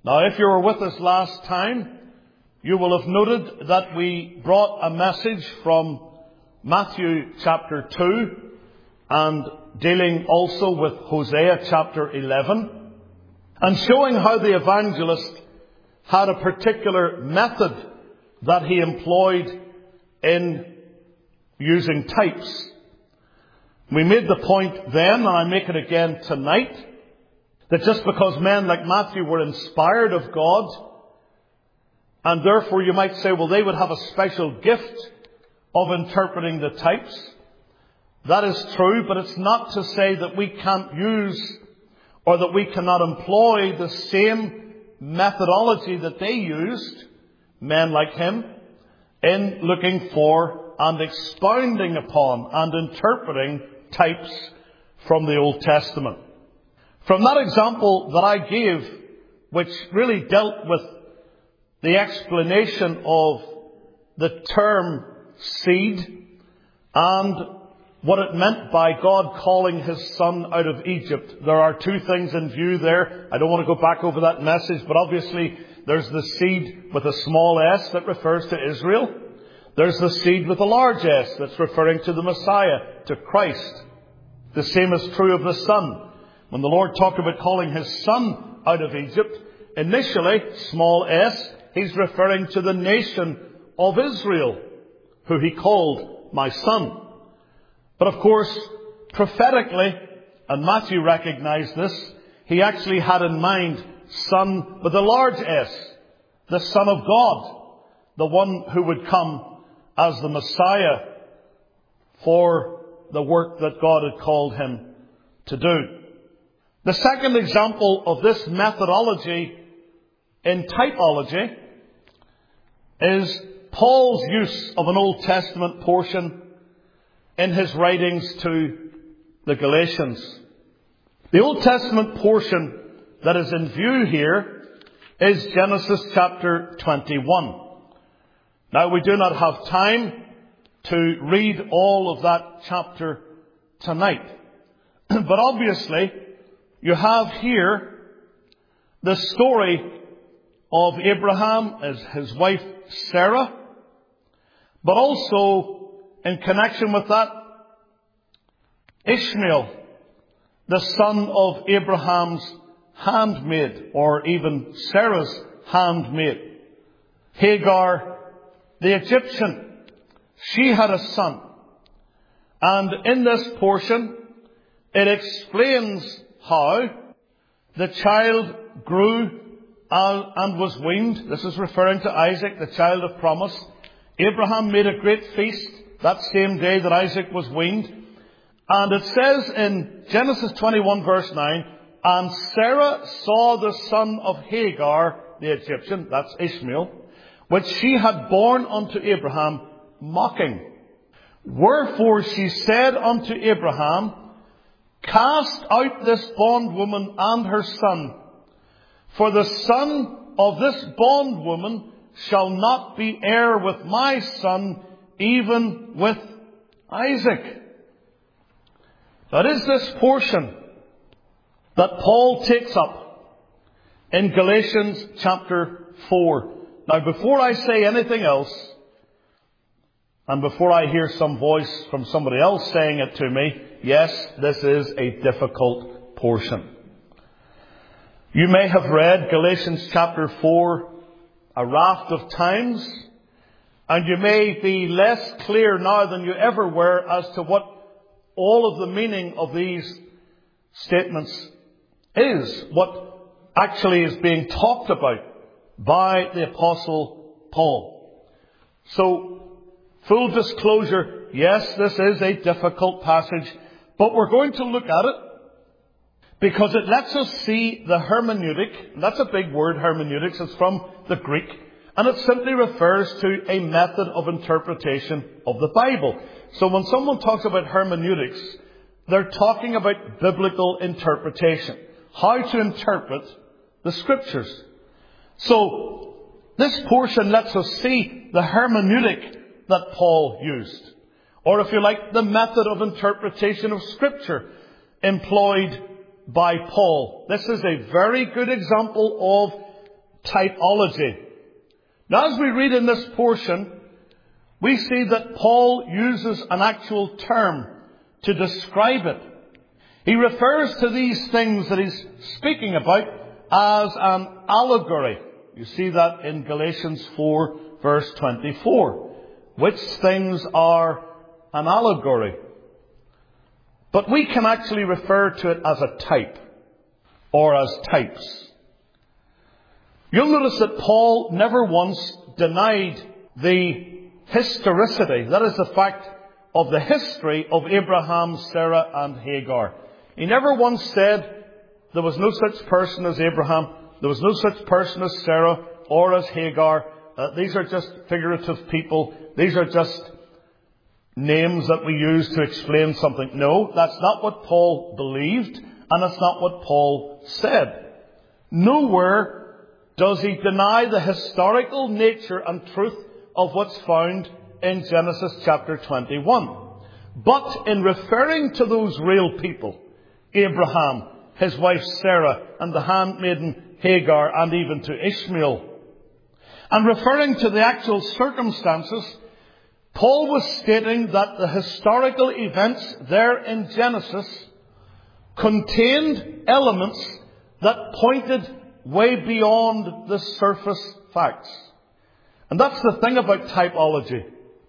Now, if you were with us last time, you will have noted that we brought a message from Matthew chapter 2 and dealing also with Hosea chapter 11 and showing how the evangelist had a particular method that he employed in using types. We made the point then, and I make it again tonight, that just because men like Matthew were inspired of God, and therefore you might say, well, they would have a special gift of interpreting the types. That is true, but it's not to say that we can't use or that we cannot employ the same methodology that they used, men like him, in looking for and expounding upon and interpreting types from the Old Testament. From that example that I gave, which really dealt with the explanation of the term seed and what it meant by God calling his son out of Egypt, there are two things in view there. I don't want to go back over that message, but obviously there's the seed with a small s that refers to Israel. There's the seed with a large S that's referring to the Messiah, to Christ. The same is true of the Son. When the Lord talked about calling his Son out of Egypt, initially, small s, he's referring to the nation of Israel, who he called my Son. But of course, prophetically, and Matthew recognized this, he actually had in mind Son with a large S, the Son of God, the one who would come as the Messiah for the work that God had called him to do. The second example of this methodology in typology is Paul's use of an Old Testament portion in his writings to the Galatians. The Old Testament portion that is in view here is Genesis chapter 21. Now, we do not have time to read all of that chapter tonight. But obviously, you have here the story of Abraham as his wife Sarah, but also in connection with that, Ishmael, the son of Abraham's handmaid, or even Sarah's handmaid. Hagar, the Egyptian, she had a son. And in this portion, it explains how the child grew and was weaned. This is referring to Isaac, the child of promise. Abraham made a great feast that same day that Isaac was weaned. And it says in Genesis 21 verse 9, and Sarah saw the son of Hagar, the Egyptian, that's Ishmael, which she had borne unto Abraham, mocking. Wherefore she said unto Abraham, cast out this bondwoman and her son, for the son of this bondwoman shall not be heir with my son, even with Isaac. That is this portion that Paul takes up in Galatians chapter 4. Now, before I say anything else, and before I hear some voice from somebody else saying it to me, yes, this is a difficult portion. You may have read Galatians chapter 4 a raft of times, and you may be less clear now than you ever were as to what all of the meaning of these statements is, what actually is being talked about by the Apostle Paul. So, full disclosure, yes, this is a difficult passage, but we're going to look at it because it lets us see the hermeneutic. That's a big word, hermeneutics. It's from the Greek, and it simply refers to a method of interpretation of the Bible. So when someone talks about hermeneutics, they're talking about biblical interpretation, how to interpret the Scriptures. So this portion lets us see the hermeneutic that Paul used, or if you like, the method of interpretation of Scripture employed by Paul. This is a very good example of typology. Now, as we read in this portion, we see that Paul uses an actual term to describe it. He refers to these things that he's speaking about as an allegory. You see that in Galatians 4, verse 24. Which things are an allegory? But we can actually refer to it as a type, or as types. You'll notice that Paul never once denied the historicity, that is the fact of the history of Abraham, Sarah and Hagar. He never once said there was no such person as Abraham, there was no such person as Sarah or as Hagar. These are just figurative people. These are just names that we use to explain something. No, that's not what Paul believed, and that's not what Paul said. Nowhere does he deny the historical nature and truth of what's found in Genesis chapter 21. But in referring to those real people, Abraham, his wife Sarah, and the handmaiden Hagar, and even to Ishmael, and referring to the actual circumstances, Paul was stating that the historical events there in Genesis contained elements that pointed way beyond the surface facts. And that's the thing about typology.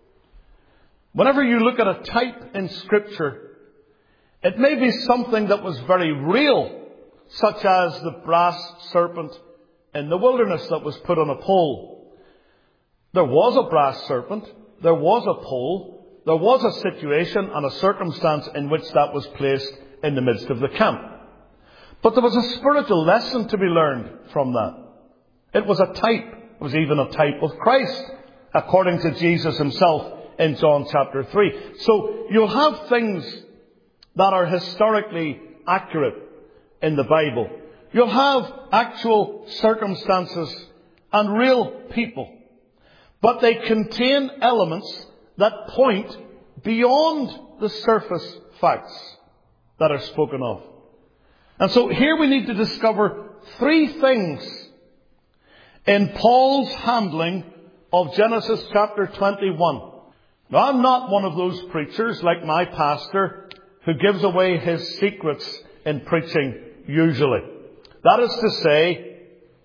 Whenever you look at a type in Scripture, it may be something that was very real, such as the brass serpent in the wilderness that was put on a pole. There was a brass serpent, there was a pole, there was a situation and a circumstance in which that was placed in the midst of the camp. But there was a spiritual lesson to be learned from that. It was a type. It was even a type of Christ, according to Jesus himself in John chapter 3. So you'll have things that are historically accurate in the Bible. You'll have actual circumstances and real people. But they contain elements that point beyond the surface facts that are spoken of. And so here we need to discover three things in Paul's handling of Genesis chapter 21. Now, I'm not one of those preachers like my pastor who gives away his secrets in preaching usually. That is to say,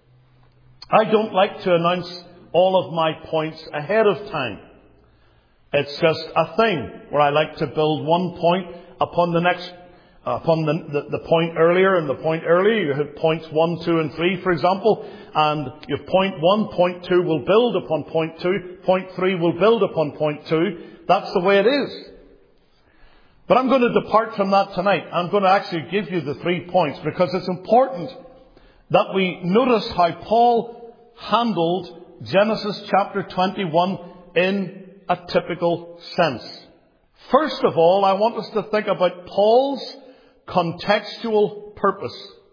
I don't like to announce all of my points ahead of time. It's just a thing where I like to build one point upon the next, upon the point earlier and the point earlier. You have points 1, 2 and 3, for example, and you have point 1, point 2 will build upon point 2, point 3 will build upon point 2. That's the way it is. But I'm going to depart from that tonight. I'm going to actually give you the 3 points because it's important that we notice how Paul handled Genesis chapter 21 in a typical sense. First of all, I want us to think about Paul's contextual purpose.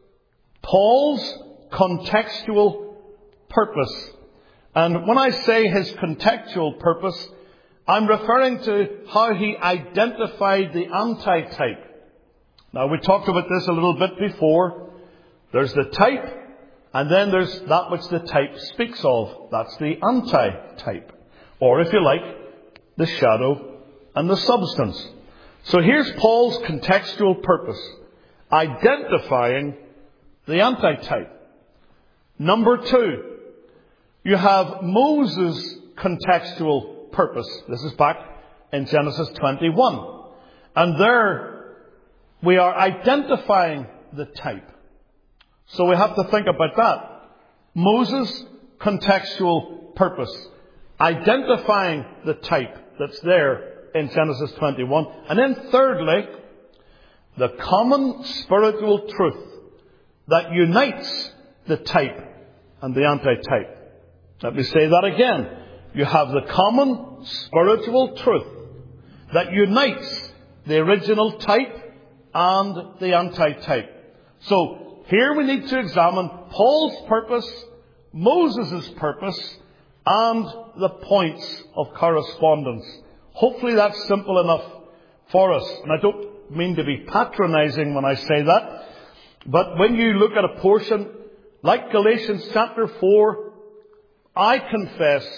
Paul's contextual purpose. And when I say his contextual purpose, I'm referring to how he identified the antitype. Now, we talked about this a little bit before. There's the type, and then there's that which the type speaks of. That's the antitype. Or, if you like, the shadow and the substance. So here's Paul's contextual purpose. Identifying the antitype. Number 2, you have Moses' contextual purpose. This is back in Genesis 21. And there we are identifying the type. So we have to think about that. Moses' contextual purpose. Identifying the type that's there in Genesis 21. And then thirdly, the common spiritual truth that unites the type and the antitype. Let me say that again. You have the common spiritual truth that unites the original type and the antitype. So here we need to examine Paul's purpose, Moses' purpose, and the points of correspondence. Hopefully that's simple enough for us. And I don't mean to be patronizing when I say that. But when you look at a portion like Galatians chapter 4, I confess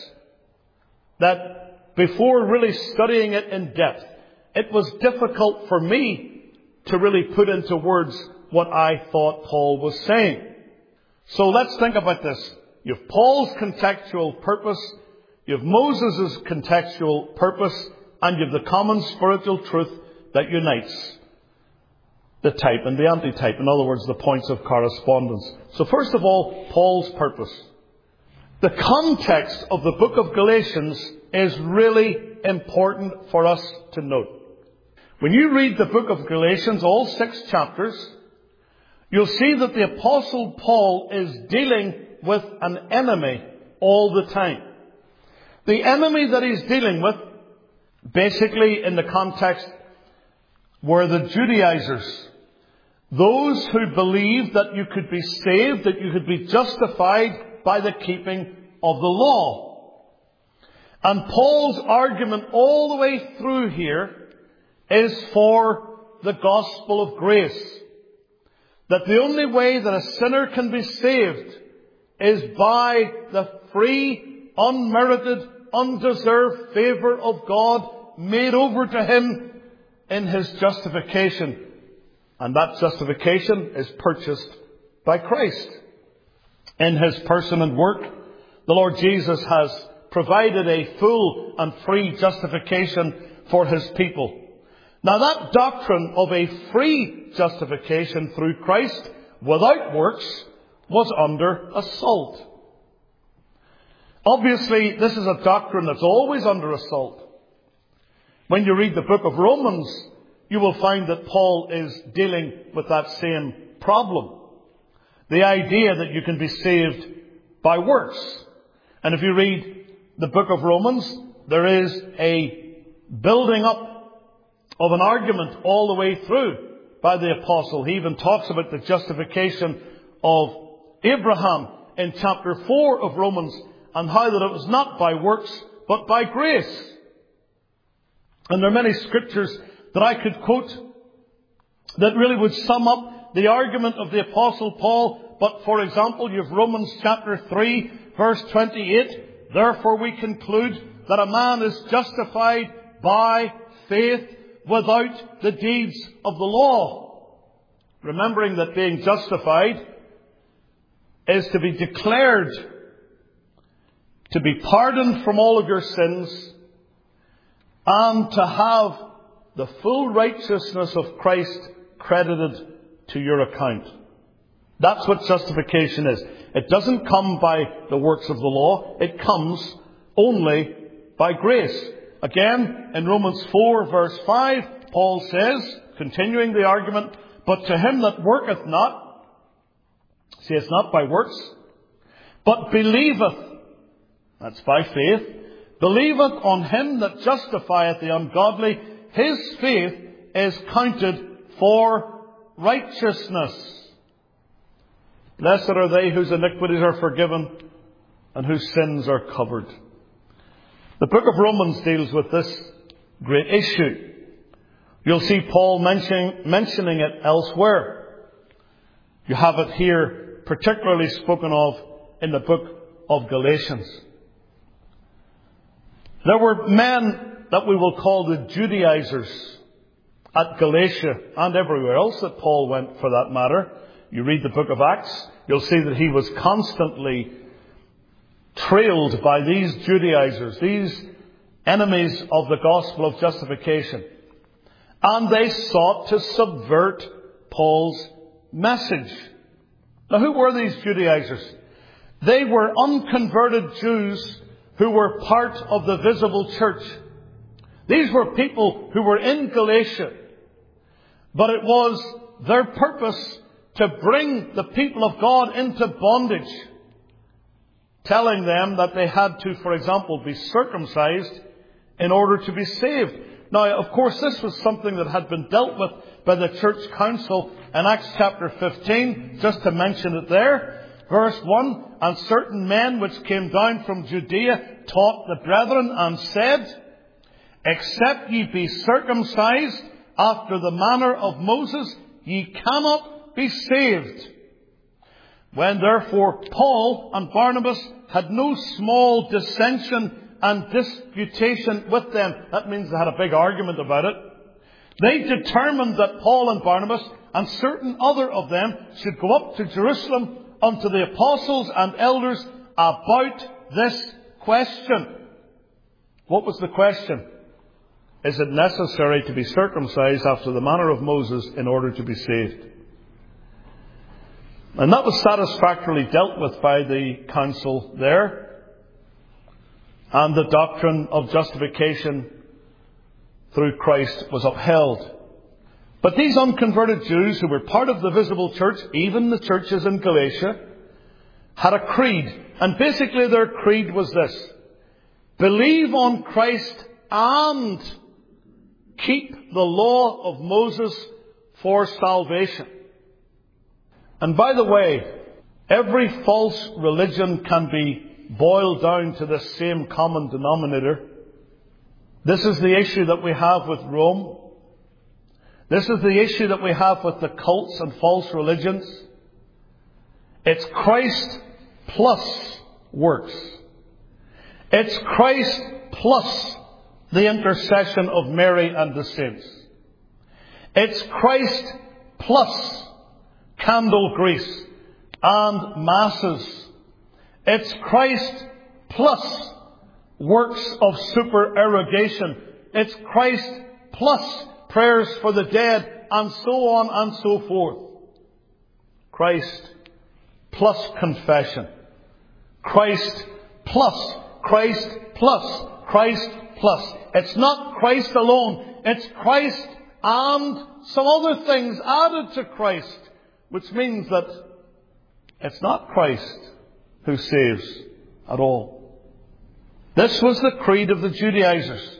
that before really studying it in depth, it was difficult for me to really put into words what I thought Paul was saying. So let's think about this. You have Paul's contextual purpose, you have Moses' contextual purpose, and you have the common spiritual truth that unites the type and the antitype. In other words, the points of correspondence. So first of all, Paul's purpose. The context of the book of Galatians is really important for us to note. When you read the book of Galatians, all 6 chapters, you'll see that the Apostle Paul is dealing with an enemy all the time. The enemy that he's dealing with, basically in the context, were the Judaizers. Those who believed that you could be saved, that you could be justified by the keeping of the law. And Paul's argument all the way through here is for the gospel of grace. That the only way that a sinner can be saved is by the free, unmerited, undeserved favour of God made over to him in his justification. And that justification is purchased by Christ. In his person and work, the Lord Jesus has provided a full and free justification for his people. Now that doctrine of a free justification through Christ without works was under assault. Obviously, this is a doctrine that's always under assault. When you read the book of Romans, you will find that Paul is dealing with that same problem. The idea that you can be saved by works. And if you read the book of Romans, there is a building up of an argument all the way through by the apostle. He even talks about the justification of Abraham in chapter 4 of Romans, and how that it was not by works, but by grace. And there are many scriptures that I could quote that really would sum up the argument of the Apostle Paul. But for example, you have Romans chapter 3, verse 28. Therefore we conclude that a man is justified by faith without the deeds of the law. Remembering that being justified is to be declared, to be pardoned from all of your sins, and to have the full righteousness of Christ credited to your account. That's what justification is. It doesn't come by the works of the law. It comes only by grace. Again, in Romans 4 verse 5, Paul says, continuing the argument, but to him that worketh not, see, it's not by works, but believeth, that's by faith, believeth on him that justifieth the ungodly, his faith is counted for righteousness. Blessed are they whose iniquities are forgiven and whose sins are covered. The book of Romans deals with this great issue. You'll see Paul mentioning it elsewhere. You have it here particularly spoken of in the book of Galatians. There were men that we will call the Judaizers at Galatia and everywhere else that Paul went for that matter. You read the book of Acts, you'll see that he was constantly trailed by these Judaizers, these enemies of the gospel of justification. And they sought to subvert Paul's message. Now, who were these Judaizers? They were unconverted Jews who were part of the visible church. These were people who were in Galatia. But it was their purpose to bring the people of God into bondage, telling them that they had to, for example, be circumcised in order to be saved. Now, of course, this was something that had been dealt with by the church council in Acts chapter 15, just to mention it there. Verse 1, and certain men which came down from Judea taught the brethren and said, except ye be circumcised after the manner of Moses, ye cannot be saved. When therefore Paul and Barnabas had no small dissension and disputation with them, that means they had a big argument about it, they determined that Paul and Barnabas and certain other of them should go up to Jerusalem unto the apostles and elders about this question. What was the question? Is it necessary to be circumcised after the manner of Moses in order to be saved? And that was satisfactorily dealt with by the council there. And the doctrine of justification through Christ was upheld. But these unconverted Jews who were part of the visible church, even the churches in Galatia, had a creed. And basically their creed was this: believe on Christ and keep the law of Moses for salvation. And by the way, every false religion can be boiled down to this same common denominator. This is the issue that we have with Rome. This is the issue that we have with the cults and false religions. It's Christ plus works. It's Christ plus the intercession of Mary and the saints. It's Christ plus candle grease and masses. It's Christ plus works of supererogation. It's Christ plus prayers for the dead, and so on and so forth. Christ plus confession. Christ plus. Christ plus. Christ plus. It's not Christ alone. It's Christ and some other things added to Christ, which means that it's not Christ who saves at all. This was the creed of the Judaizers.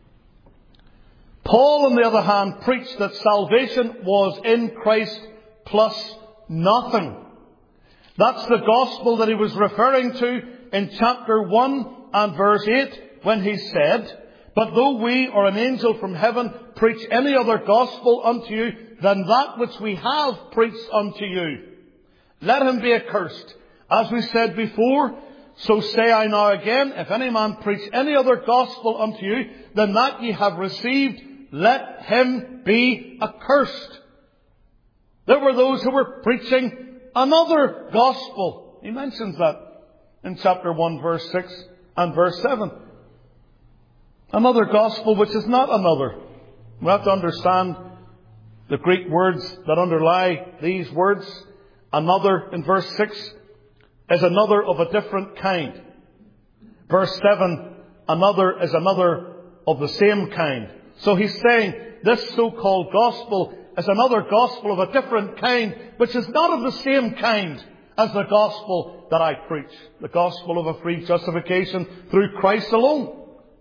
Paul, on the other hand, preached that salvation was in Christ plus nothing. That's the gospel that he was referring to in chapter 1 and verse 8 when he said, but though we or an angel from heaven preach any other gospel unto you than that which we have preached unto you, let him be accursed. As we said before, so say I now again, if any man preach any other gospel unto you than that ye have received, let him be accursed. There were those who were preaching another gospel. He mentions that in chapter 1 verse 6 and verse 7. Another gospel which is not another. We have to understand the Greek words that underlie these words. Another in verse 6 is another of a different kind. Verse 7, another is another of the same kind. So he's saying this so-called gospel is another gospel of a different kind, which is not of the same kind as the gospel that I preach. The gospel of a free justification through Christ alone.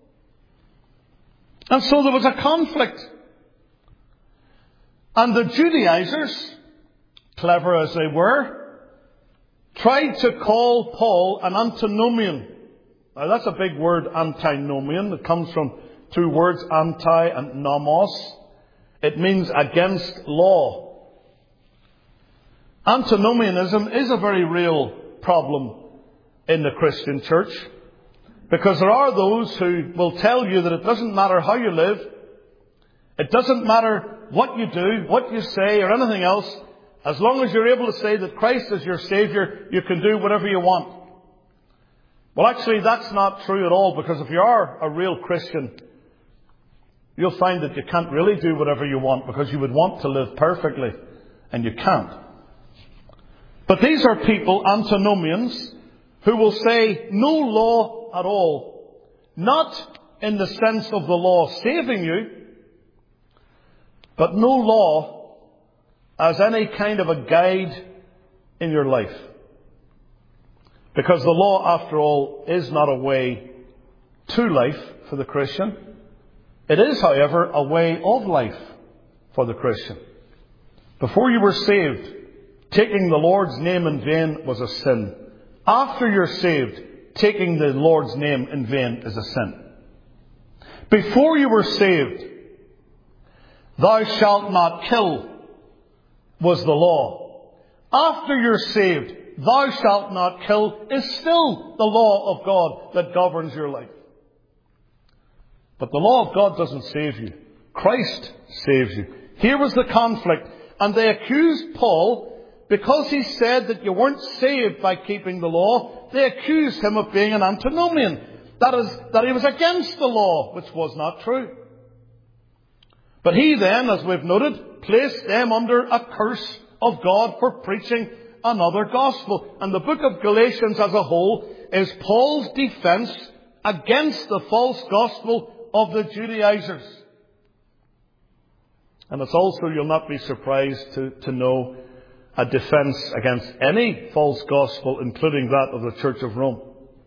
And so there was a conflict. And the Judaizers, clever as they were, tried to call Paul an antinomian. Now that's a big word, antinomian. It comes from two words, anti and nomos. It means against law. Antinomianism is a very real problem in the Christian church, because there are those who will tell you that it doesn't matter how you live, it doesn't matter what you do, what you say, or anything else, as long as you're able to say that Christ is your Saviour, you can do whatever you want. Well, actually, that's not true at all, because if you are a real Christian, you'll find that you can't really do whatever you want, because you would want to live perfectly, and you can't. But these are people, antinomians, who will say no law at all. Not in the sense of the law saving you, but no law as any kind of a guide in your life. Because the law, after all, is not a way to life for the Christian. It is, however, a way of life for the Christian. Before you were saved, taking the Lord's name in vain was a sin. After you're saved, taking the Lord's name in vain is a sin. Before you were saved, thou shalt not kill was the law. After you're saved, thou shalt not kill, is still the law of God that governs your life. But the law of God doesn't save you. Christ saves you. Here was the conflict. And they accused Paul, because he said that you weren't saved by keeping the law, they accused him of being an antinomian. That is, that he was against the law, which was not true. But he then, as we've noted, placed them under a curse of God for preaching another gospel. And the book of Galatians as a whole is Paul's defense against the false gospel of the Judaizers. And it's also, you'll not be surprised to know, a defense against any false gospel, including that of the Church of Rome.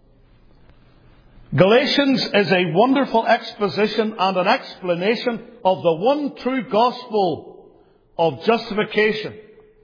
Galatians is a wonderful exposition and an explanation of the one true gospel of justification.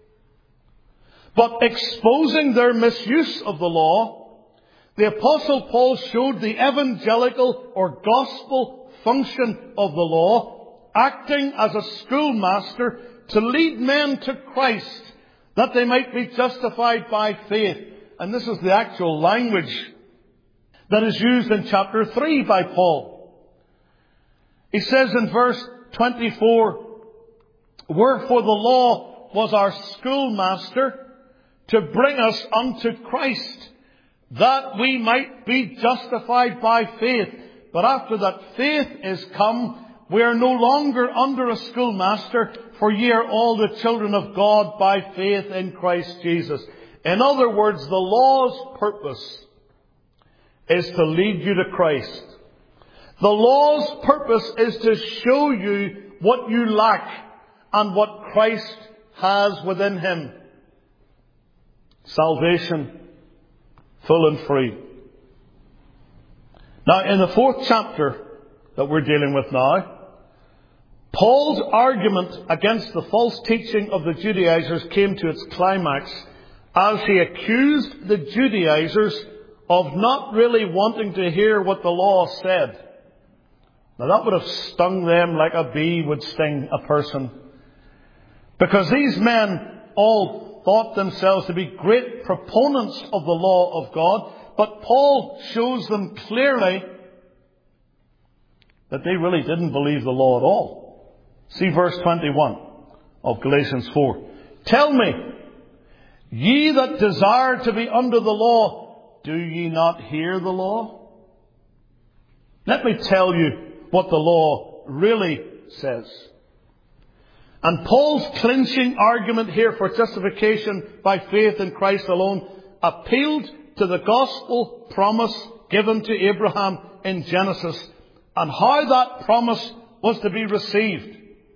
But exposing their misuse of the law, the Apostle Paul showed the evangelical or gospel function of the law, acting as a schoolmaster to lead men to Christ, that they might be justified by faith. And this is the actual language that is used in chapter 3 by Paul. He says in verse 24, wherefore the law was our schoolmaster to bring us unto Christ, that we might be justified by faith. But after that faith is come, we are no longer under a schoolmaster, for ye are all the children of God by faith in Christ Jesus. In other words, the law's purpose is to lead you to Christ. The law's purpose is to show you what you lack and what Christ has within him. Salvation, full and free. Now, in the 4th chapter that we're dealing with now, Paul's argument against the false teaching of the Judaizers came to its climax as he accused the Judaizers of not really wanting to hear what the law said. Now, that would have stung them like a bee would sting a person, because these men all thought themselves to be great proponents of the law of God, but Paul shows them clearly that they really didn't believe the law at all. See verse 21 of Galatians 4. Tell me, ye that desire to be under the law, do ye not hear the law? Let me tell you what the law really says. And Paul's clinching argument here for justification by faith in Christ alone appealed to the gospel promise given to Abraham in Genesis and how that promise was to be received.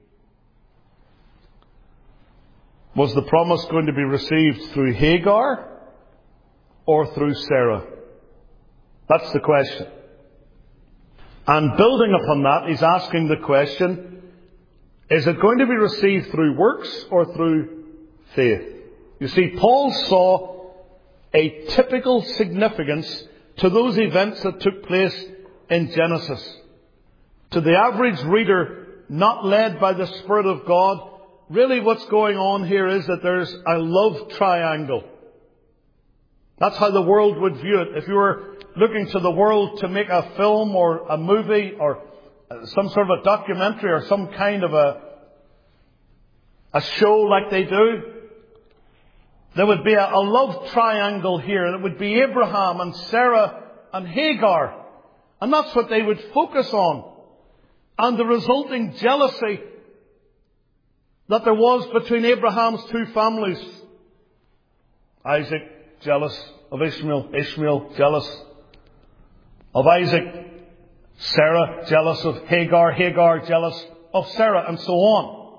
Was the promise going to be received through Hagar or through Sarah? That's the question. And building upon that, he's asking the question, is it going to be received through works or through faith? You see, Paul saw a typical significance to those events that took place in Genesis. To the average reader, not led by the Spirit of God, really what's going on here is that there's a love triangle. That's how the world would view it. If you were looking to the world to make a film or a movie or some sort of a documentary or some kind of a show like they do, there would be a love triangle here, and it would be Abraham and Sarah and Hagar. And that's what they would focus on. And the resulting jealousy that there was between Abraham's two families. Isaac, jealous of Ishmael. Ishmael, jealous of Isaac. Sarah, jealous of Hagar. Hagar, jealous of Sarah, and so on.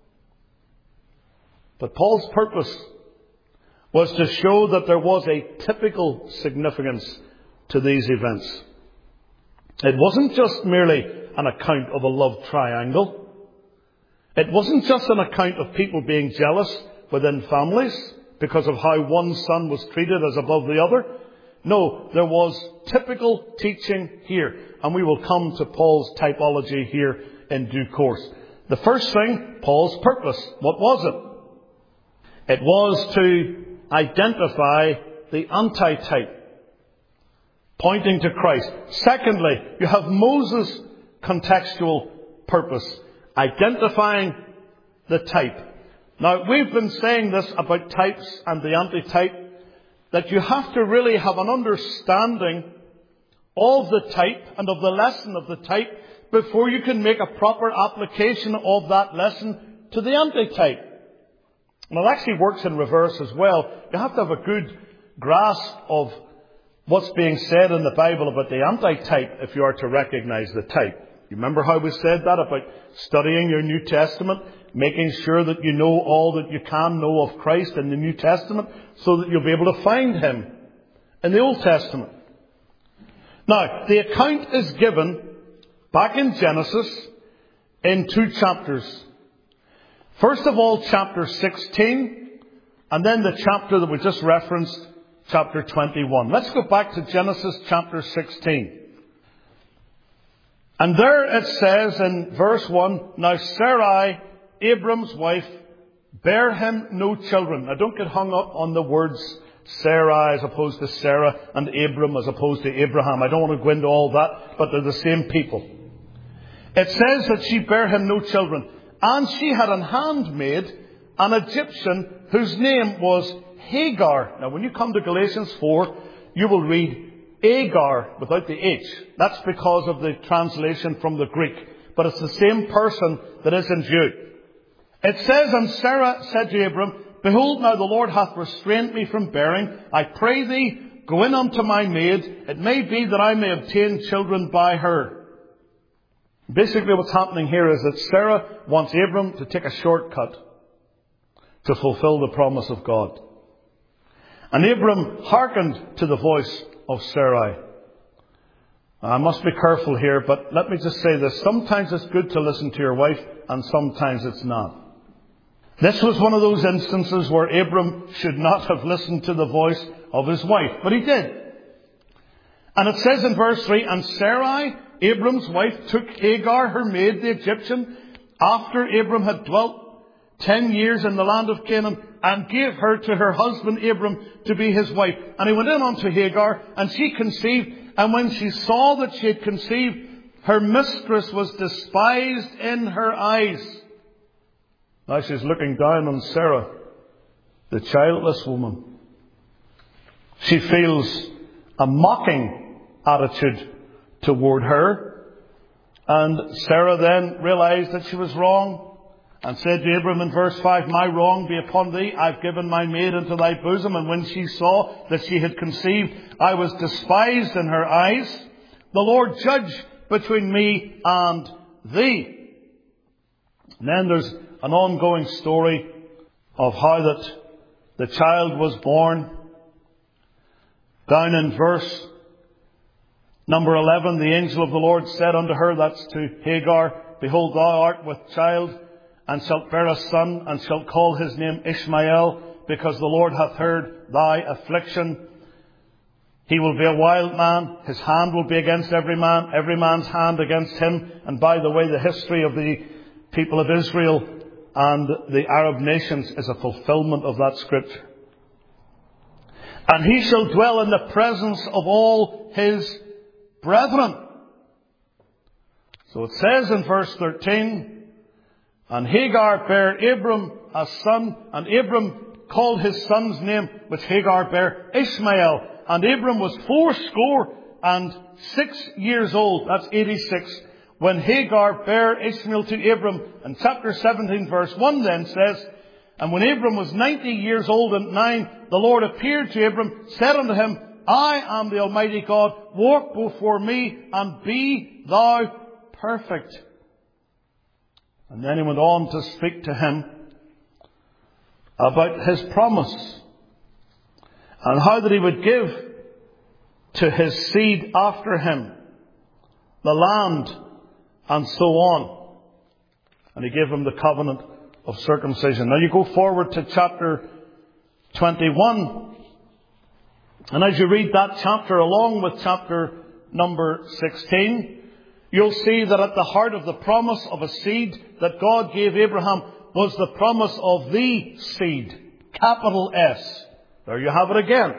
But Paul's purpose was to show that there was a typical significance to these events. It wasn't just merely an account of a love triangle. It wasn't just an account of people being jealous within families because of how one son was treated as above the other. No, there was typical teaching here. And we will come to Paul's typology here in due course. The first thing, Paul's purpose. What was it? It was to identify the antitype, pointing to Christ. Secondly, you have Moses' contextual purpose, identifying the type. Now, we've been saying this about types and the antitype, that you have to really have an understanding of the type and of the lesson of the type before you can make a proper application of that lesson to the antitype. And it actually works in reverse as well. You have to have a good grasp of what's being said in the Bible about the antitype if you are to recognize the type. You remember how we said that about studying your New Testament, making sure that you know all that you can know of Christ in the New Testament so that you'll be able to find Him in the Old Testament. Now, the account is given back in Genesis in 2 chapters. First of all, chapter 16, and then the chapter that we just referenced, chapter 21. Let's go back to Genesis chapter 16. And there it says in verse 1, Now Sarai, Abram's wife, bare him no children. Now don't get hung up on the words Sarai as opposed to Sarah and Abram as opposed to Abraham. I don't want to go into all that, but they're the same people. It says that she bare him no children. And she had an handmaid, an Egyptian, whose name was Hagar. Now when you come to Galatians 4, you will read Agar without the H. That's because of the translation from the Greek. But it's the same person that is in Jude. It says, And Sarah said to Abram, Behold, now the Lord hath restrained me from bearing. I pray thee, go in unto my maid. It may be that I may obtain children by her. Basically what's happening here is that Sarah wants Abram to take a shortcut to fulfill the promise of God. And Abram hearkened to the voice of Sarai. I must be careful here, but let me just say this. Sometimes it's good to listen to your wife, and sometimes it's not. This was one of those instances where Abram should not have listened to the voice of his wife, but he did. And it says in verse 3, And Sarai, Abram's wife, took Hagar, her maid, the Egyptian, after Abram had dwelt 10 years in the land of Canaan, and gave her to her husband Abram to be his wife. And he went in unto Hagar, and she conceived. And when she saw that she had conceived, her mistress was despised in her eyes. Now she's looking down on Sarah, the childless woman. She feels a mocking attitude toward her. And Sarah then realized that she was wrong and said to Abram in verse 5, My wrong be upon thee. I've given my maid into thy bosom. And when she saw that she had conceived, I was despised in her eyes. The Lord judge between me and thee. And then there's an ongoing story of how that the child was born. Down in verse number 11, the angel of the Lord said unto her, that's to Hagar, Behold, thou art with child, and shalt bear a son, and shalt call his name Ishmael, because the Lord hath heard thy affliction. He will be a wild man. His hand will be against every man's hand against him. And by the way, the history of the people of Israel and the Arab nations is a fulfillment of that scripture. And he shall dwell in the presence of all his brethren. So it says in verse 13, And Hagar bare Abram a son, and Abram called his son's name, which Hagar bare, Ishmael. And Abram was 86 years old. That's 86. When Hagar bare Ishmael to Abram. And chapter 17 verse 1 then says, And when Abram was 90 years old and 9, the Lord appeared to Abram, said unto him, I am the Almighty God. Walk before me and be thou perfect. And then he went on to speak to him about his promise and how that he would give to his seed after him the land and so on. And he gave him the covenant of circumcision. Now you go forward to chapter 21, and as you read that chapter along with chapter number 16, you'll see that at the heart of the promise of a seed that God gave Abraham was the promise of the seed, capital S, There you have it again.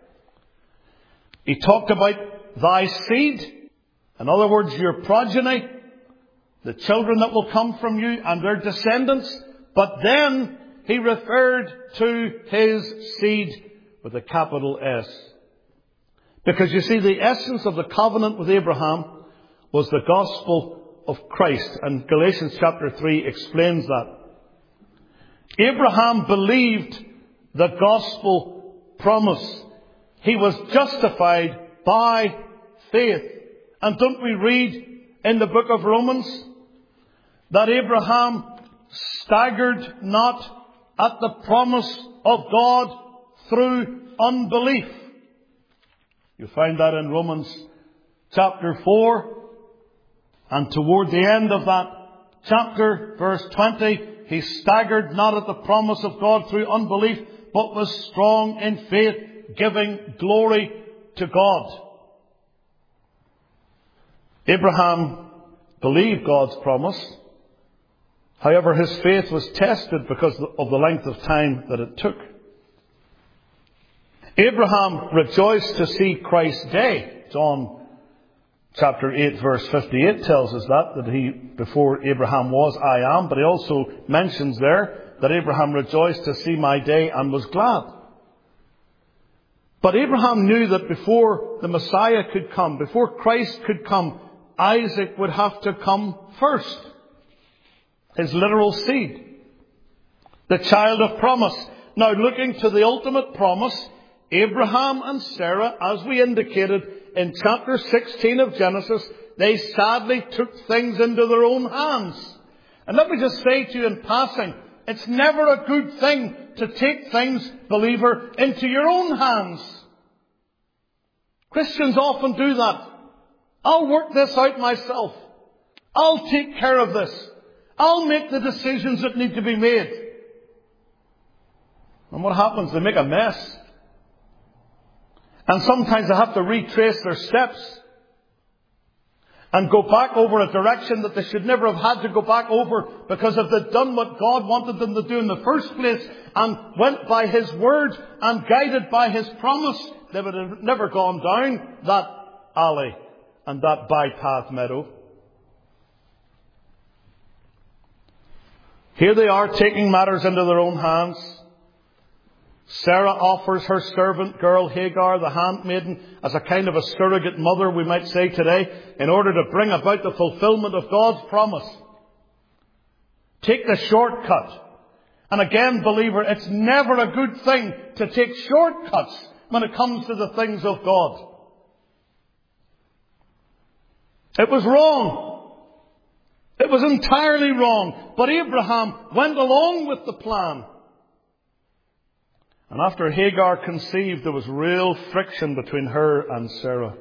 He talked about thy seed. In other words, your progeny, the children that will come from you and their descendants. But then he referred to his seed with a capital S. Because you see, the essence of the covenant with Abraham was the gospel of Christ. And Galatians chapter 3 explains that. Abraham believed the gospel promise. He was justified by faith. And don't we read in the book of Romans that Abraham staggered not at the promise of God through unbelief? You find that in Romans chapter 4. And toward the end of that chapter, verse 20, he staggered not at the promise of God through unbelief, but was strong in faith, giving glory to God. Abraham believed God's promise. However, his faith was tested because of the length of time that it took. Abraham rejoiced to see Christ's day. John chapter 8 verse 58 tells us that he, before Abraham was, I am. But he also mentions there that Abraham rejoiced to see my day and was glad. But Abraham knew that before the Messiah could come, before Christ could come, Isaac would have to come first. His literal seed. The child of promise. Now, looking to the ultimate promise, Abraham and Sarah, as we indicated in chapter 16 of Genesis, they sadly took things into their own hands. And let me just say to you in passing, it's never a good thing to take things, believer, into your own hands. Christians often do that. I'll work this out myself. I'll take care of this. I'll make the decisions that need to be made. And what happens? They make a mess. And sometimes they have to retrace their steps and go back over a direction that they should never have had to go back over, because if they'd done what God wanted them to do in the first place and went by His word and guided by His promise, they would have never gone down that alley and that bypath meadow. Here they are taking matters into their own hands. Sarah offers her servant girl Hagar, the handmaiden, as a kind of a surrogate mother, we might say today, in order to bring about the fulfillment of God's promise. Take the shortcut. And again, believer, it's never a good thing to take shortcuts when it comes to the things of God. It was wrong. It was entirely wrong. But Abraham went along with the plan. And after Hagar conceived, there was real friction between her and Sarah.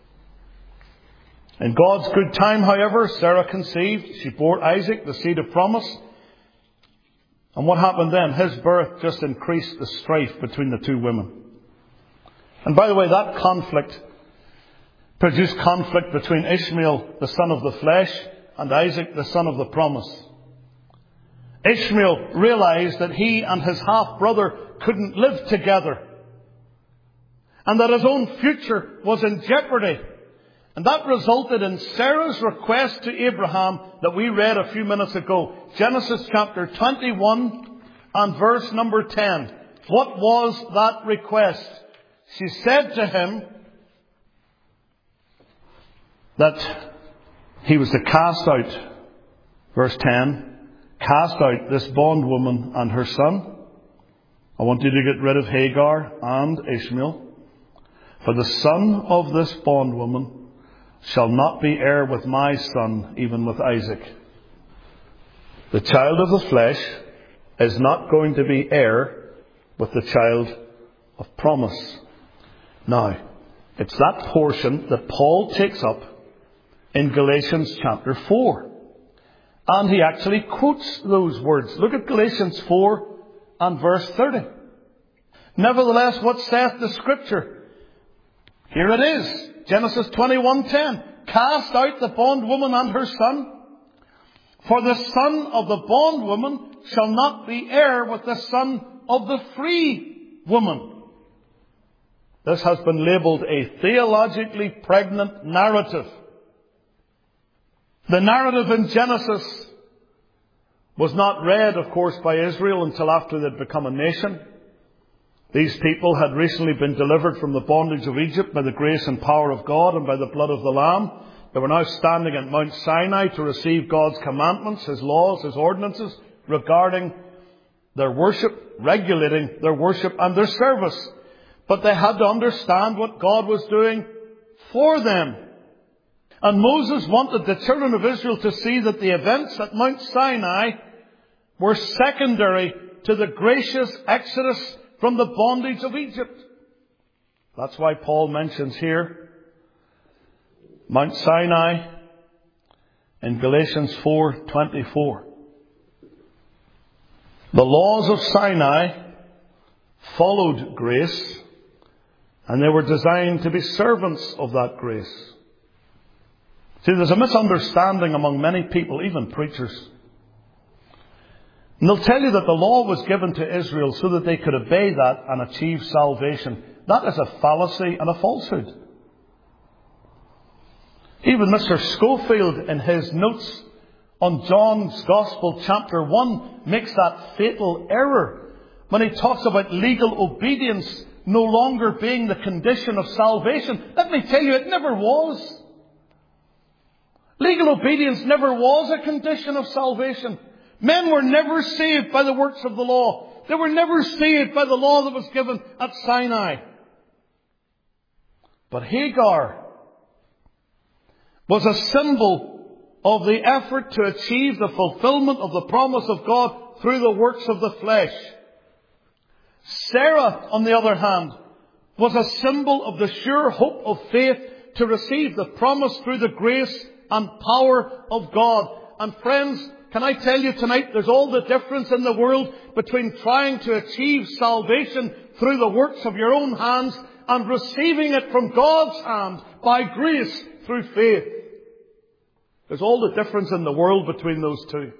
In God's good time, however, Sarah conceived. She bore Isaac, the seed of promise. And what happened then? His birth just increased the strife between the two women. And by the way, that conflict produced conflict between Ishmael, the son of the flesh, and Isaac, the son of the promise. Ishmael realized that he and his half-brother couldn't live together, and that his own future was in jeopardy. And that resulted in Sarah's request to Abraham that we read a few minutes ago. Genesis chapter 21 and verse number 10. What was that request? She said to him that he was to cast out, verse 10, cast out this bondwoman and her son. I want you to get rid of Hagar and Ishmael. For the son of this bondwoman shall not be heir with my son, even with Isaac. The child of the flesh is not going to be heir with the child of promise. Now, it's that portion that Paul takes up in Galatians chapter 4. And he actually quotes those words. Look at Galatians 4 and verse 30. Nevertheless, what saith the Scripture? Here it is. Genesis 21:10. Cast out the bondwoman and her son. For the son of the bondwoman shall not be heir with the son of the free woman. This has been labelled a theologically pregnant narrative. The narrative in Genesis was not read, of course, by Israel until after they'd become a nation. These people had recently been delivered from the bondage of Egypt by the grace and power of God and by the blood of the Lamb. They were now standing at Mount Sinai to receive God's commandments, His laws, His ordinances regarding their worship, regulating their worship and their service. But they had to understand what God was doing for them. And Moses wanted the children of Israel to see that the events at Mount Sinai were secondary to the gracious exodus from the bondage of Egypt. That's why Paul mentions here Mount Sinai in Galatians 4:24. The laws of Sinai followed grace, and they were designed to be servants of that grace. See, there's a misunderstanding among many people, even preachers. And they'll tell you that the law was given to Israel so that they could obey that and achieve salvation. That is a fallacy and a falsehood. Even Mr. Schofield, in his notes on John's Gospel, chapter 1, makes that fatal error when he talks about legal obedience no longer being the condition of salvation. Let me tell you, it never was. Legal obedience never was a condition of salvation. Men were never saved by the works of the law. They were never saved by the law that was given at Sinai. But Hagar was a symbol of the effort to achieve the fulfillment of the promise of God through the works of the flesh. Sarah, on the other hand, was a symbol of the sure hope of faith to receive the promise through the grace and power of God. And friends, can I tell you tonight, there's all the difference in the world between trying to achieve salvation through the works of your own hands and receiving it from God's hand by grace through faith. There's all the difference in the world between those two.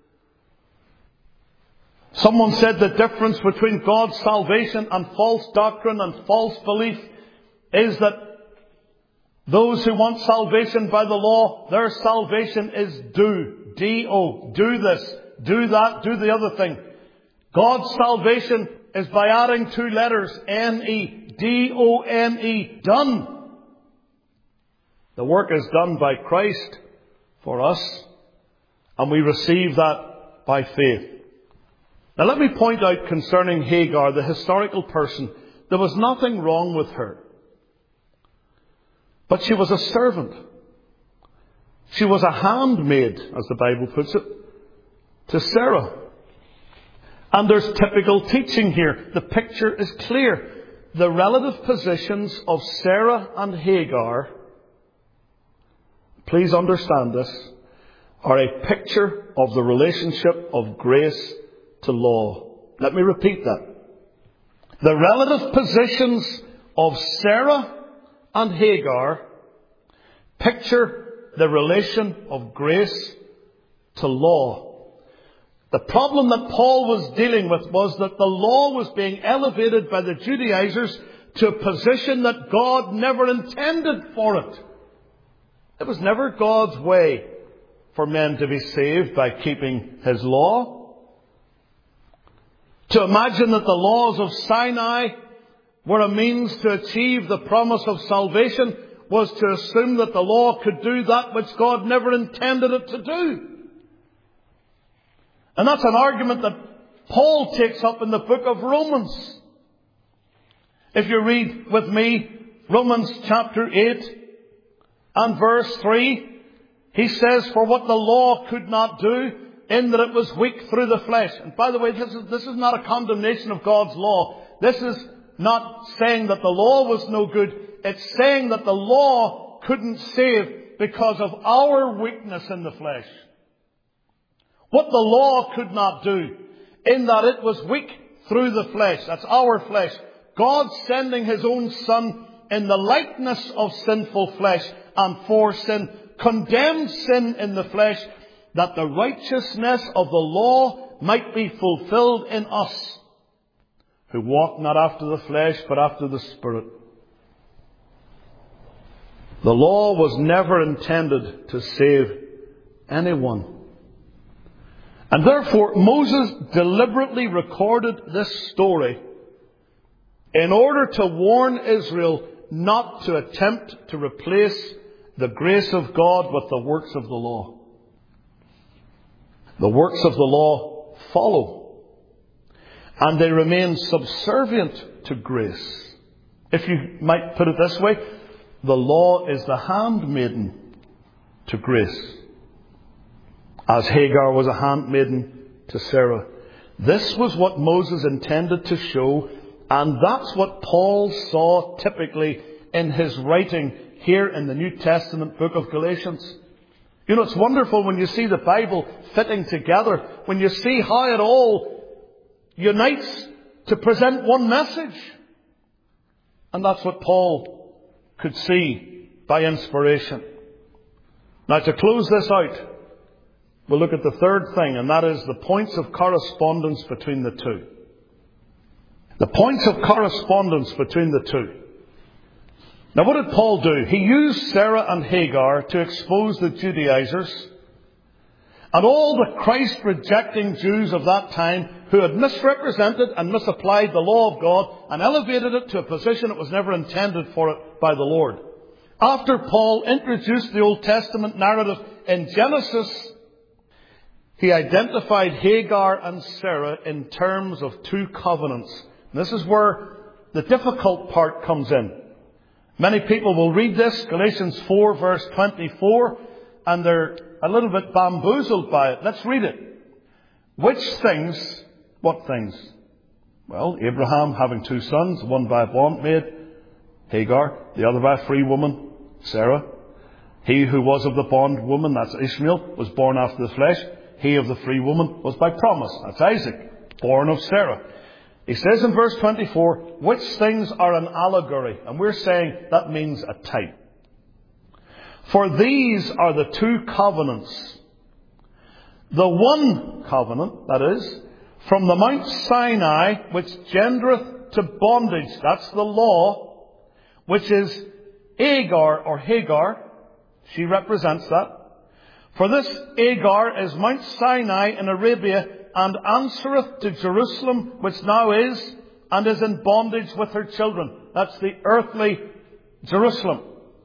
Someone said the difference between God's salvation and false doctrine and false belief is that those who want salvation by the law, their salvation is do. D-O. Do this, do that, do the other thing. God's salvation is by adding two letters, N-E. D-O-N-E. Done. The work is done by Christ for us, and we receive that by faith. Now let me point out concerning Hagar, the historical person, there was nothing wrong with her. But she was a servant. She was a handmaid, as the Bible puts it, to Sarah. And there's typical teaching here. The picture is clear. The relative positions of Sarah and Hagar, please understand this, are a picture of the relationship of grace to law. Let me repeat that. The relative positions of Sarah and Hagar picture the relation of grace to law. The problem that Paul was dealing with was that the law was being elevated by the Judaizers to a position that God never intended for it. It was never God's way for men to be saved by keeping His law. To imagine that the laws of Sinai were a means to achieve the promise of salvation was to assume that the law could do that which God never intended it to do. And that's an argument that Paul takes up in the book of Romans. If you read with me Romans chapter 8 and verse 3, he says, "For what the law could not do, in that it was weak through the flesh." And by the way, this is not a condemnation of God's law. This is not saying that the law was no good. It's saying that the law couldn't save because of our weakness in the flesh. What the law could not do, in that it was weak through the flesh. That's our flesh. God sending His own Son in the likeness of sinful flesh and for sin, condemned sin in the flesh, that the righteousness of the law might be fulfilled in us, who walk not after the flesh, but after the Spirit. The law was never intended to save anyone. And therefore, Moses deliberately recorded this story in order to warn Israel not to attempt to replace the grace of God with the works of the law. The works of the law follow, and they remain subservient to grace. If you might put it this way, the law is the handmaiden to grace, as Hagar was a handmaiden to Sarah. This was what Moses intended to show, and that's what Paul saw typically in his writing here in the New Testament book of Galatians. You know, it's wonderful when you see the Bible fitting together, when you see how it all unites to present one message. And that's what Paul could see by inspiration. Now, to close this out, we'll look at the third thing, and that is the points of correspondence between the two. The points of correspondence between the two. Now, what did Paul do? He used Sarah and Hagar to expose the Judaizers and all the Christ-rejecting Jews of that time who had misrepresented and misapplied the law of God and elevated it to a position it was never intended for it by the Lord. After Paul introduced the Old Testament narrative in Genesis, he identified Hagar and Sarah in terms of two covenants. And this is where the difficult part comes in. Many people will read this, Galatians 4 verse 24, and they're a little bit bamboozled by it. Let's read it. Which things, what things? Well, Abraham having two sons, one by a bondmaid, Hagar, the other by a free woman, Sarah. He who was of the bondwoman, that's Ishmael, was born after the flesh. He of the free woman was by promise, that's Isaac, born of Sarah. He says in verse 24, which things are an allegory? And we're saying that means a type. For these are the two covenants. The one covenant, that is, from the Mount Sinai, which gendereth to bondage, that's the law, which is Agar or Hagar. She represents that. For this Agar is Mount Sinai in Arabia, and answereth to Jerusalem, which now is, and is in bondage with her children. That's the earthly Jerusalem.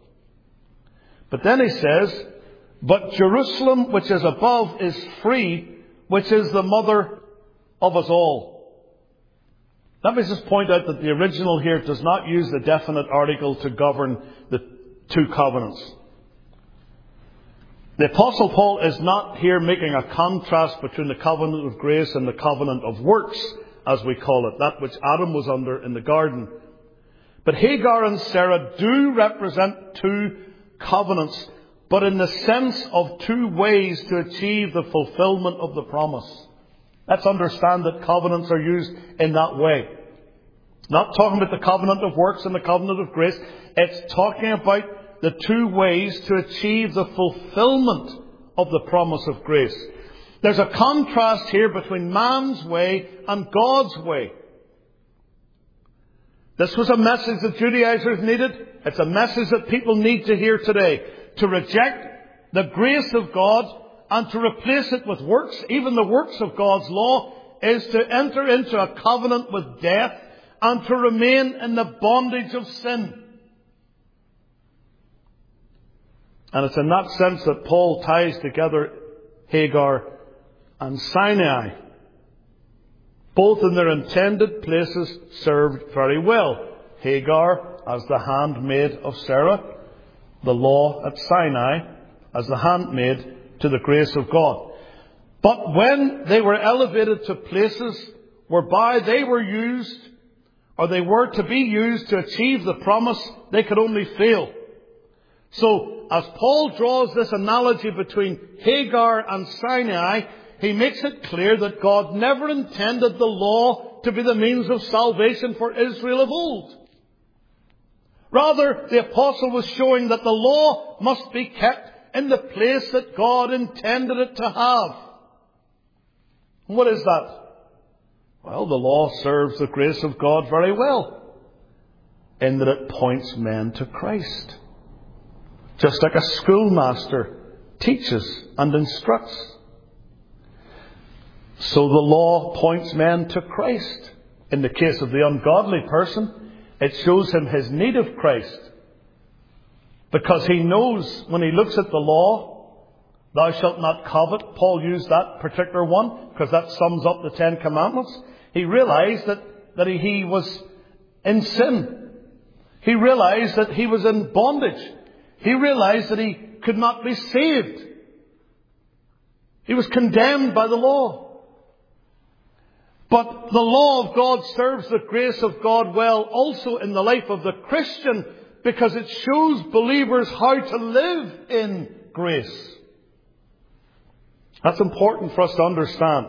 But then he says, but Jerusalem, which is above, is free, which is the mother of us all. Let me just point out that the original here does not use the definite article to govern the two covenants. The Apostle Paul is not here making a contrast between the covenant of grace and the covenant of works, as we call it, that which Adam was under in the garden. But Hagar and Sarah do represent two covenants, but in the sense of two ways to achieve the fulfillment of the promise. Let's understand that covenants are used in that way. Not talking about the covenant of works and the covenant of grace. It's talking about the two ways to achieve the fulfillment of the promise of grace. There's a contrast here between man's way and God's way. This was a message that Judaizers needed. It's a message that people need to hear today. To reject the grace of God and to replace it with works, even the works of God's law, is to enter into a covenant with death and to remain in the bondage of sin. And it's in that sense that Paul ties together Hagar and Sinai. Both in their intended places served very well. Hagar as the handmaid of Sarah, the law at Sinai as the handmaid to the grace of God. But when they were elevated to places whereby they were used, or they were to be used to achieve the promise, they could only fail. So, as Paul draws this analogy between Hagar and Sinai, he makes it clear that God never intended the law to be the means of salvation for Israel of old. Rather, the apostle was showing that the law must be kept in the place that God intended it to have. What is that? Well, the law serves the grace of God very well, in that it points men to Christ. just like a schoolmaster teaches and instructs. So the law points men to Christ. In the case of the ungodly person, it shows him his need of Christ. Because he knows when he looks at the law, thou shalt not covet. Paul used that particular one because that sums up the 10 Commandments. He realized that he was in sin. He realized that he was in bondage. He realized that he could not be saved. He was condemned by the law. But the law of God serves the grace of God well also in the life of the Christian, because it shows believers how to live in grace. That's important for us to understand.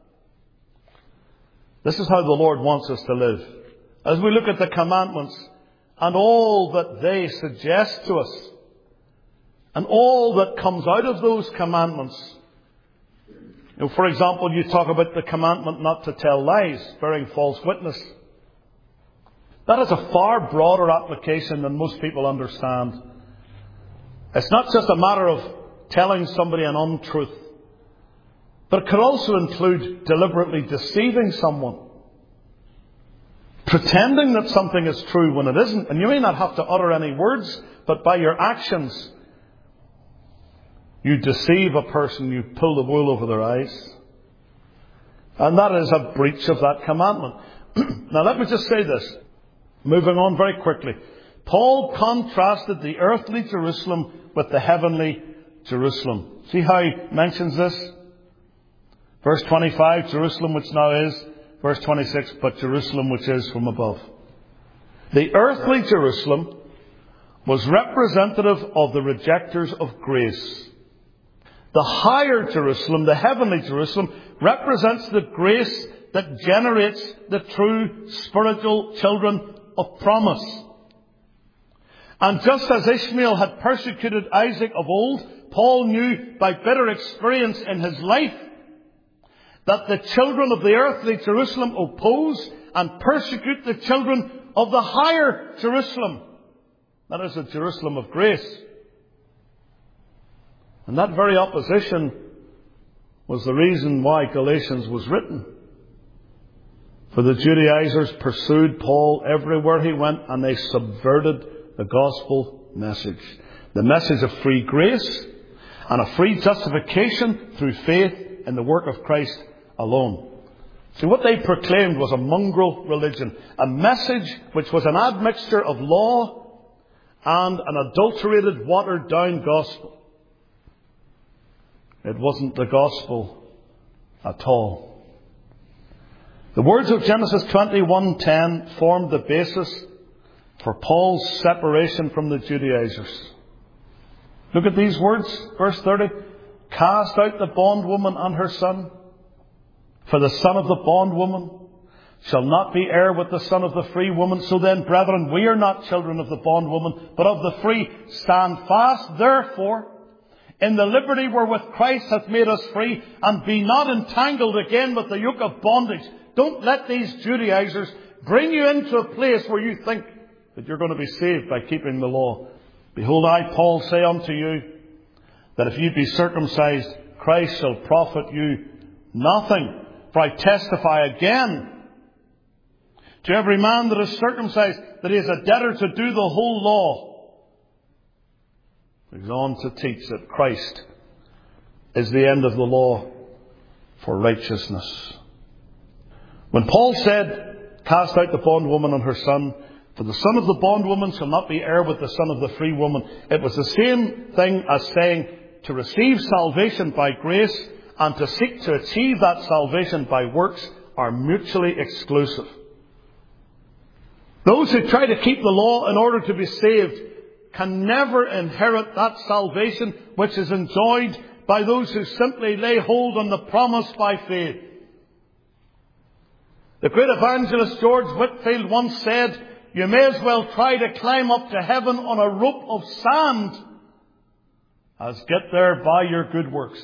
This is how the Lord wants us to live. As we look at the commandments and all that they suggest to us, and all that comes out of those commandments. For example, you talk about the commandment not to tell lies, bearing false witness. That is a far broader application than most people understand. It's not just a matter of telling somebody an untruth, but it could also include deliberately deceiving someone. Pretending that something is true when it isn't. And you may not have to utter any words, but by your actions, you deceive a person, you pull the wool over their eyes. And that is a breach of that commandment. Now let me just say this, moving on very quickly. Paul contrasted the earthly Jerusalem with the heavenly Jerusalem. See how he mentions this? Verse 25, Jerusalem which now is. Verse 26, but Jerusalem which is from above. The earthly Jerusalem was representative of the rejectors of grace. The higher Jerusalem, the heavenly Jerusalem, represents the grace that generates the true spiritual children of promise. And just as Ishmael had persecuted Isaac of old, Paul knew by bitter experience in his life that the children of the earthly Jerusalem oppose and persecute the children of the higher Jerusalem. That is the Jerusalem of grace. And that very opposition was the reason why Galatians was written. For the Judaizers pursued Paul everywhere he went, and they subverted the gospel message. The message of free grace and a free justification through faith in the work of Christ alone. See, what they proclaimed was a mongrel religion. A message which was an admixture of law and an adulterated, watered down gospel. It wasn't the gospel at all. The words of Genesis 21:10 formed the basis for Paul's separation from the Judaizers. Look at these words, verse 30. Cast out the bondwoman and her son, for the son of the bondwoman shall not be heir with the son of the free woman. So then, brethren, we are not children of the bondwoman, but of the free. Stand fast, therefore, in the liberty wherewith Christ hath made us free, and be not entangled again with the yoke of bondage. Don't let these Judaizers bring you into a place where you think that you're going to be saved by keeping the law. Behold, I, Paul, say unto you, that if you be circumcised, Christ shall profit you nothing. For I testify again to every man that is circumcised, that he is a debtor to do the whole law. He goes on to teach that Christ is the end of the law for righteousness. When Paul said, cast out the bondwoman and her son, for the son of the bondwoman shall not be heir with the son of the free woman, it was the same thing as saying to receive salvation by grace and to seek to achieve that salvation by works are mutually exclusive. Those who try to keep the law in order to be saved can never inherit that salvation which is enjoyed by those who simply lay hold on the promise by faith. The great evangelist George Whitefield once said, you may as well try to climb up to heaven on a rope of sand as get there by your good works.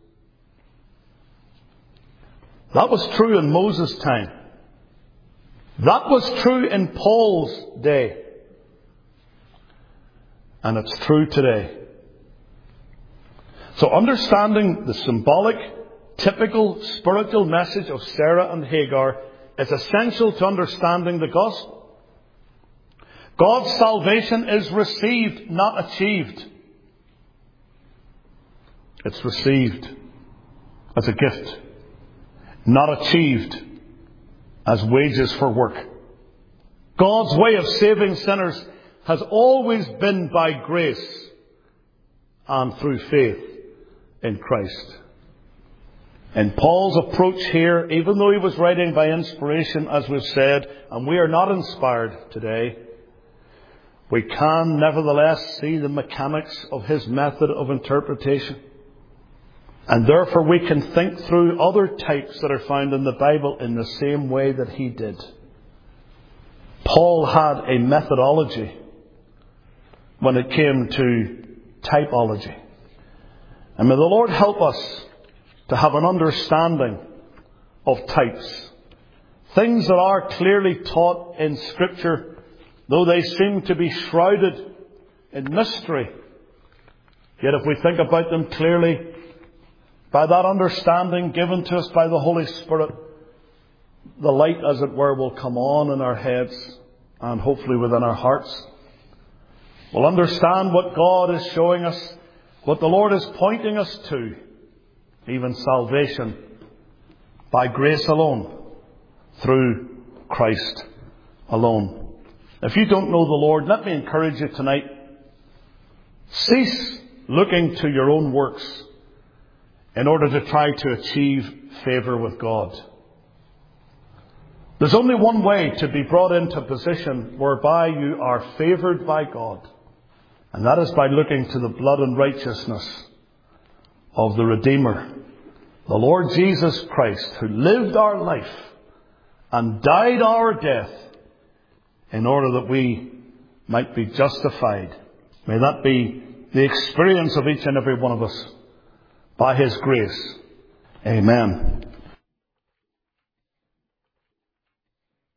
That was true in Moses' time. That was true in Paul's day. And it's true today. So understanding the symbolic, typical spiritual message of Sarah and Hagar is essential to understanding the gospel. God's salvation is received, not achieved. It's received as a gift, not achieved as wages for work. God's way of saving sinners has always been by grace and through faith in Christ. And Paul's approach here, even though he was writing by inspiration, as we've said, and we are not inspired today, we can nevertheless see the mechanics of his method of interpretation. And therefore we can think through other types that are found in the Bible in the same way that he did. Paul had a methodology when it came to typology. And may the Lord help us to have an understanding of types. Things that are clearly taught in Scripture, though they seem to be shrouded in mystery. Yet if we think about them clearly, by that understanding given to us by the Holy Spirit, the light, as it were, will come on in our heads and hopefully within our hearts. We'll understand what God is showing us, what the Lord is pointing us to, even salvation by grace alone, through Christ alone. If you don't know the Lord, let me encourage you tonight. Cease looking to your own works in order to try to achieve favour with God. There's only one way to be brought into a position whereby you are favoured by God. And that is by looking to the blood and righteousness of the Redeemer, the Lord Jesus Christ, who lived our life and died our death in order that we might be justified. May that be the experience of each and every one of us by His grace. Amen.